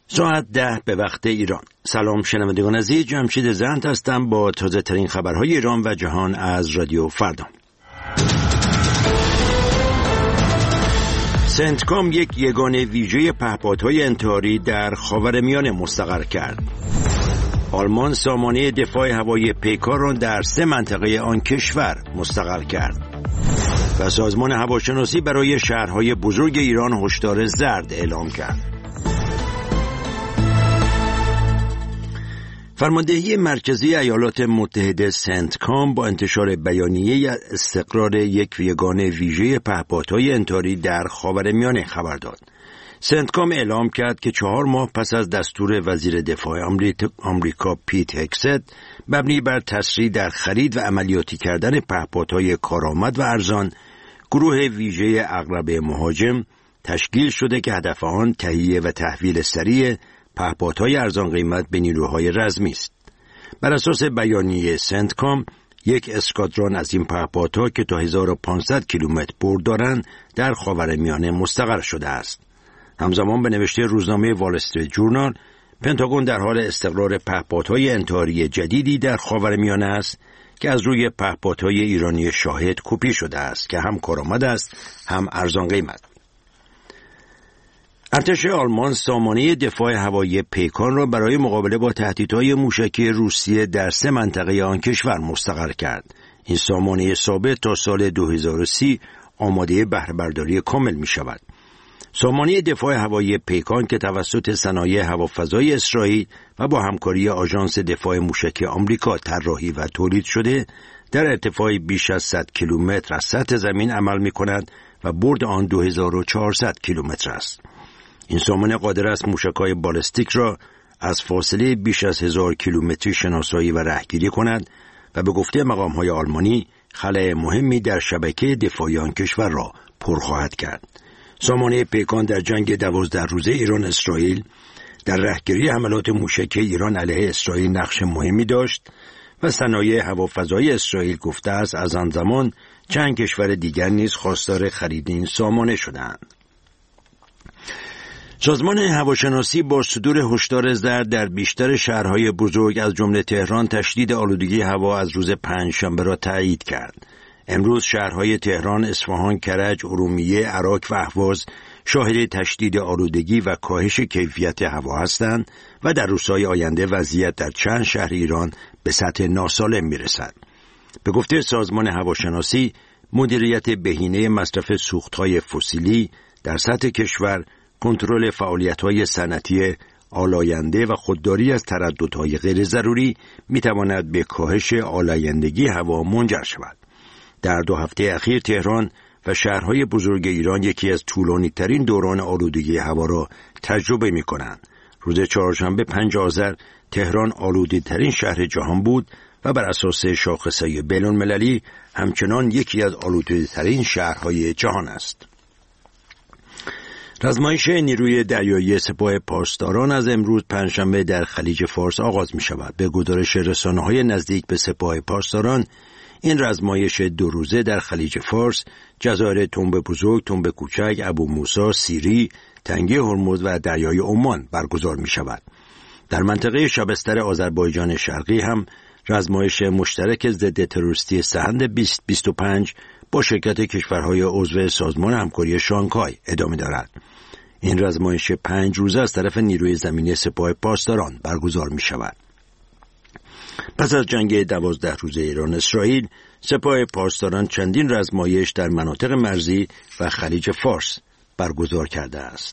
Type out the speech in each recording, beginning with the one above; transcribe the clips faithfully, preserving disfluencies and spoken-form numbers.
ساعت ده به وقت ایران. سلام شنوندگان عزیز، جمشید زند هستم با تازه ترین خبرهای ایران و جهان از رادیو فردا. سنتکام یک یگانه ویژه پهپادهای انتحاری در خاورمیانه مستقر کرد. آلمان سامانه دفاع هوایی پیکار را در سه منطقه آن کشور مستقر کرد. و سازمان هواشناسی برای شهرهای بزرگ ایران هشدار زرد اعلام کرد. فرماندهی مرکزی ایالات متحده سنتکام با انتشار بیانیه استقرار یک یگانه ویژه پهپادهای انتحاری در خاورمیانه خبر داد. سنتکام اعلام کرد که چهار ماه پس از دستور وزیر دفاع آمریکا پیت هگست مبنی بر تسریع در خرید و عملیاتی کردن پهپادهای کارآمد و ارزان، گروه ویژه عقرب مهاجم تشکیل شده که هدف آن تهیه و تحویل سریع پهپادهای ارزان قیمت به نیروهای رزمی است. بر اساس بیانیه سنتکام، یک اسکادران از این پهپادها که تا هزار و پانصد کیلومتر برد دارند در خاورمیانه مستقر شده است. همزمان به نوشته روزنامه وال استریت جورنال، پنتاگون در حال استقرار پهپادهای انتحاری جدیدی در خاورمیانه است که از روی پهپادهای ایرانی شاهد کپی شده است که هم کارآمد است هم ارزان قیمت. ارتش آلمان سامانه دفاع هوایی پیکان را برای مقابله با تهدیدهای موشکی روسیه در سه منطقه آن کشور مستقر کرد. این سامانه ثابت تا سال دو هزار و سی آماده بهره‌برداری کامل می شود. سامانه دفاع هوایی پیکان که توسط صنایع هوافضای اسرائیل و با همکاری آژانس دفاع موشکی آمریکا طراحی و تولید شده، در ارتفاع بیش از صد کیلومتر از سطح زمین عمل می کند و برد آن دو هزار و چهارصد کیلومتر است. این سامانه قادر است موشک‌های بالستیک را از فاصله بیش از هزار کیلومتری شناسایی و رهگیری کند و به گفته مقام‌های آلمانی خلأ مهمی در شبکه دفاعی آن کشور را پر خواهد کرد. سامانه پیکان در جنگ دوازده روزه ایران اسرائیل در رهگیری حملات موشکی ایران علیه اسرائیل نقش مهمی داشت و صنایع هوافضای اسرائیل گفته است از آن زمان چند کشور دیگر نیز خواستار خرید این سامانه شدند. سازمان هواشناسی با صدور هشدار زرد در بیشتر شهرهای بزرگ از جمله تهران تشدید آلودگی هوا از روز پنجشنبه را تایید کرد. امروز شهرهای تهران، اصفهان، کرج، ارومیه، عراق و اهواز شاهد تشدید آلودگی و کاهش کیفیت هوا هستند و در روزهای آینده وضعیت در چند شهر ایران به سطح ناسالم میرسد. به گفته سازمان هواشناسی، مدیریت بهینه مصرف سوختهای فسیلی در سطح کشور، کنترل فعالیت‌های صنعتی آلاینده و خودداری از ترددهای غیر ضروری می‌تواند به کاهش آلایندگی هوا منجر شود. در دو هفته اخیر تهران و شهرهای بزرگ ایران یکی از طولانی‌ترین دوران آلودگی هوا را تجربه می‌کنند. روز چهارشنبه پنج آذر تهران آلوده‌ترین شهر جهان بود و بر اساس شاخصه بین‌المللی همچنان یکی از آلوده‌ترین شهرهای جهان است. رزمایش نیروی دریایی سپاه پاسداران از امروز پنجشنبه در خلیج فارس آغاز می شود. به گزارش رسانه‌های نزدیک به سپاه پاسداران، این رزمایش دو روزه در خلیج فارس، جزایر تنب بزرگ، تنب کوچک، ابو موسی، سیری، تنگه هرمز و دریای عمان برگزار می شود. در منطقه شبستر آذربایجان شرقی هم رزمایش مشترک ضد تروریستی سهند بیست بیست و پنج با شرکت کشورهای عضو سازمان همکاری شانگهای ادامه دارد. این رزمایش پنج روزه از طرف نیروی زمینی سپاه پاسداران برگزار می شود. پس از جنگ دوازده روزه ایران اسرائیل، سپاه پاسداران چندین رزمایش در مناطق مرزی و خلیج فارس برگزار کرده است.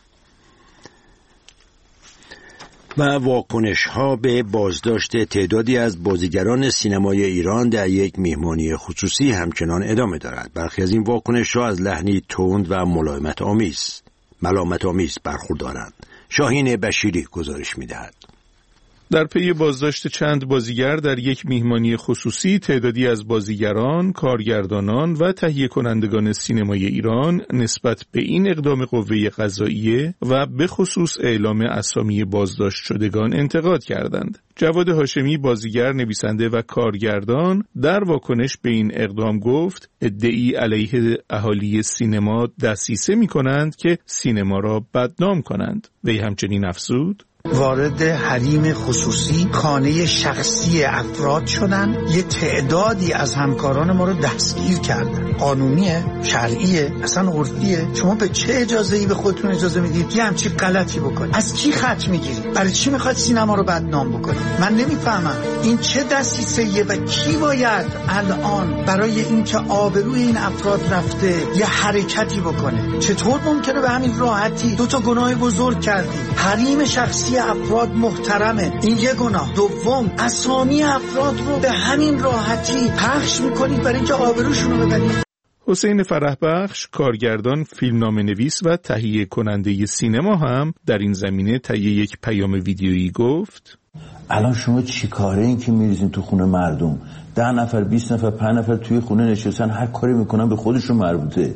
و واکنش ها به بازداشت تعدادی از بازیگران سینمای ایران در یک مهمانی خصوصی همچنان ادامه دارد. برخی از این واکنش ها از لحنی تند و ملایمت آمیز ملامت آمیز برخوردارند. شاهین بشیری گزارش می‌دهد. در پی بازداشت چند بازیگر در یک میهمانی خصوصی، تعدادی از بازیگران، کارگردانان و تهیه کنندگان سینمای ایران نسبت به این اقدام قوه قضاییه و به خصوص اعلام اسامی بازداشت شدگان انتقاد کردند. جواد هاشمی، بازیگر، نویسنده و کارگردان، در واکنش به این اقدام گفت ادعی علیه اهالی سینما دسیسه می کنند که سینما را بدنام کنند. وی همچنین افزود: وارد حریم خصوصی، خانه شخصی افراد شدن، یه تعدادی از همکاران ما رو دستگیر کردن. قانونیه؟ شرعیه؟ اصلا عرفیه؟ شما به چه اجازه‌ای به خودتون اجازه میدید یه همچین غلطی بکنید؟ از کی خط میگیرید؟ برای چی میخواد سینما رو بدنام بکنید؟ من نمیفهمم این چه دسیسه‌ایه و کی باید الان برای اینکه آبروی این افراد رفته یه حرکتی بکنه؟ چطور ممکنه به همین راحتی دو تا گناه بزرگ کردی؟ حریم شخصی افراد محترمه، این یه گناه. دوم، اسامی افراد رو به همین راحتی پخش میکنید برای اینکه آبروشون رو ببرید. حسین فرحبخش، کارگردان، فیلمنامه نویس و تهیه کننده سینما هم در این زمینه طی یک پیام ویدیویی گفت: الان شما چی کاره این که میریزین تو خونه مردم؟ ده نفر، بیست نفر، پنج نفر توی خونه نشستن، هر کاری میکنن به خودشون مربوطه.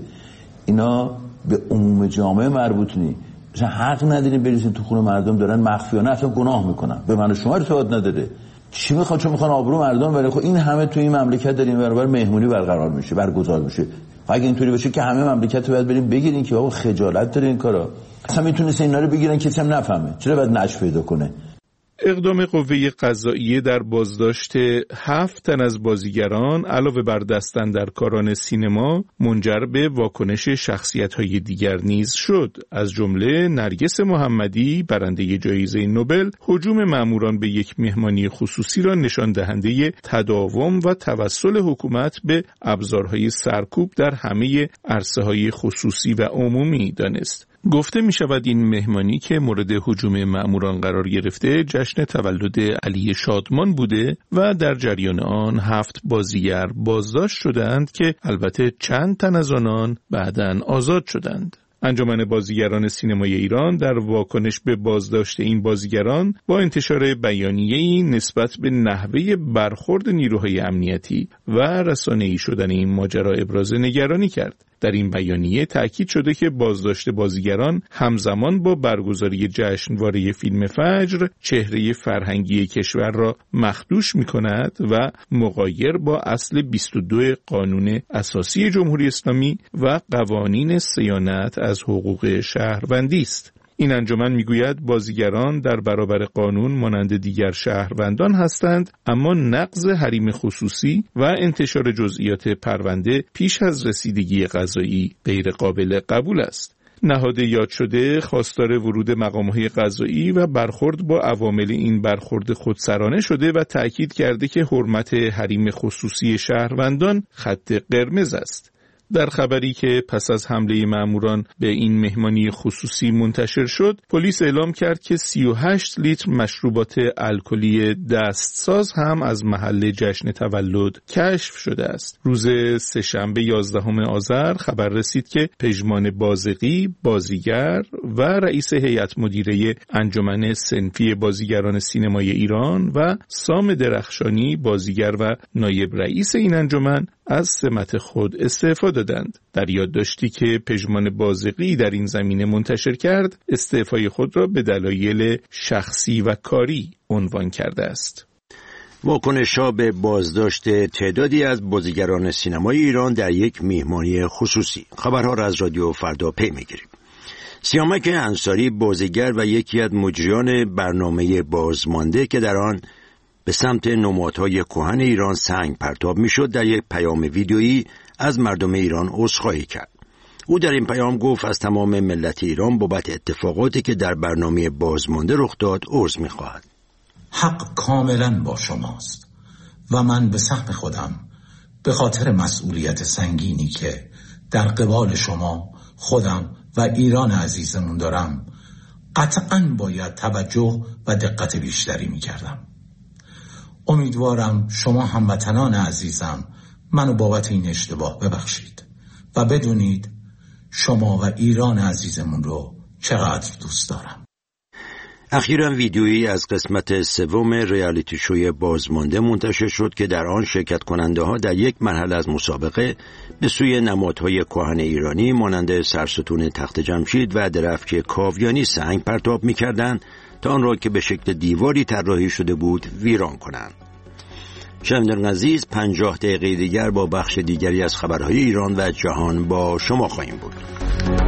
اینا به عموم جامعه مربوط نی. مثلا حق ندارین بریزین تو خونه مردم، دارن مخفیانه اصلا گناه میکنن، به من و شما ارتباط نداره. چی میخوان؟ چون میخوان آبرو مردم بره. خب این همه تو این مملکت داریم برابر مهمونی برقرار میشه، برگزار میشه. اگه اینطوری باشه که همه مملکت رو باید بریم بگیرین که بابا خجالت داره این کارا. اصلا میتونست اینا رو بگیرن کسی هم نفهمه. چرا باید نشر پیدا کنه؟ اقدام قوه قضاییه در بازداشت هفت تن از بازیگران علاوه بر دستاندرکاران سینما منجر به واکنش شخصیت‌های دیگر نیز شد. از جمله نرگس محمدی، برنده جایزه نوبل، هجوم ماموران به یک مهمانی خصوصی را نشان دهنده تداوم و توسل حکومت به ابزارهای سرکوب در همه عرصه‌های خصوصی و عمومی دانست. گفته می شود این مهمانی که مورد هجوم مأموران قرار گرفته جشن تولد علی شادمان بوده و در جریان آن هفت بازیگر بازداشت شدند که البته چند تن از آنان بعداً آزاد شدند. انجمن بازیگران سینمای ایران در واکنش به بازداشت این بازیگران با انتشار بیانیه‌ای نسبت به نحوه برخورد نیروهای امنیتی و رسانه‌ای شدن این ماجرا ابراز نگرانی کرد. در این بیانیه تأکید شده که بازداشت بازیگران همزمان با برگزاری جشنواره فیلم فجر چهره فرهنگی کشور را مخدوش می‌کند و مغایر با اصل بیست و دو قانون اساسی جمهوری اسلامی و قوانین صیانت از حقوق شهروندی است. این انجمن میگوید بازیگران در برابر قانون مانند دیگر شهروندان هستند، اما نقض حریم خصوصی و انتشار جزئیات پرونده پیش از رسیدگی قضایی غیر قابل قبول است. نهاد یاد شده خواستار ورود مقام‌های قضایی و برخورد با عوامل این برخورد خودسرانه شده و تأکید کرده که حرمت حریم خصوصی شهروندان خط قرمز است. در خبری که پس از حمله ماموران به این مهمانی خصوصی منتشر شد، پلیس اعلام کرد که سی و هشت لیتر مشروبات الکلی دستساز هم از محل جشن تولد کشف شده است. روز سه‌شنبه یازدهم آذر خبر رسید که پژمان بازقی، بازیگر و رئیس هیئت مدیره انجمن صنفی بازیگران سینمای ایران و سام درخشانی، بازیگر و نایب رئیس این انجمن، از سمت خود استعفا دادند. در یادداشتی که پژمان بازقی در این زمینه منتشر کرد، استعفای خود را به دلایل شخصی و کاری عنوان کرده است. واکنش‌ها به بازداشت تعدادی از بازیگران سینمای ایران در یک میهمانی خصوصی. خبرها را از رادیو فردا پی می‌گیریم. سیامک انصاری، بازیگر و یکی از مجریان برنامه بازمانده که در آن به سمت نمادهای کهن ایران سنگ پرتاب میشد، در یک پیام ویدیویی از مردم ایران عذرخواهی کرد. او در این پیام گفت از تمام ملت ایران بابت اتفاقاتی که در برنامه بازمانده رخ داد عذر میخواهد. حق کاملا با شماست و من به سهم خودم به خاطر مسئولیت سنگینی که در قبال شما، خودم و ایران عزیزمون دارم قطعاً باید توجه و دقت بیشتری میکردم. امیدوارم شما هموطنان عزیزم منو بابت این اشتباه ببخشید و بدونید شما و ایران عزیزمون رو چقدر دوست دارم. اخیراً ویدیویی از قسمت سوم ریالیتی شوی بازمانده منتشر شد که در آن شرکت کننده ها در یک مرحله از مسابقه به سوی نمادهای کهن ایرانی مانند سرستون تخت جمشید و درفش کاویانی سنگ پرتاب می‌کردند تا آن را که به شکل دیواری طراحی شده بود ویران کنند. شنوندگان عزیز، پنجاه دقیقه دیگر با بخش دیگری از خبرهای ایران و جهان با شما خواهیم بود.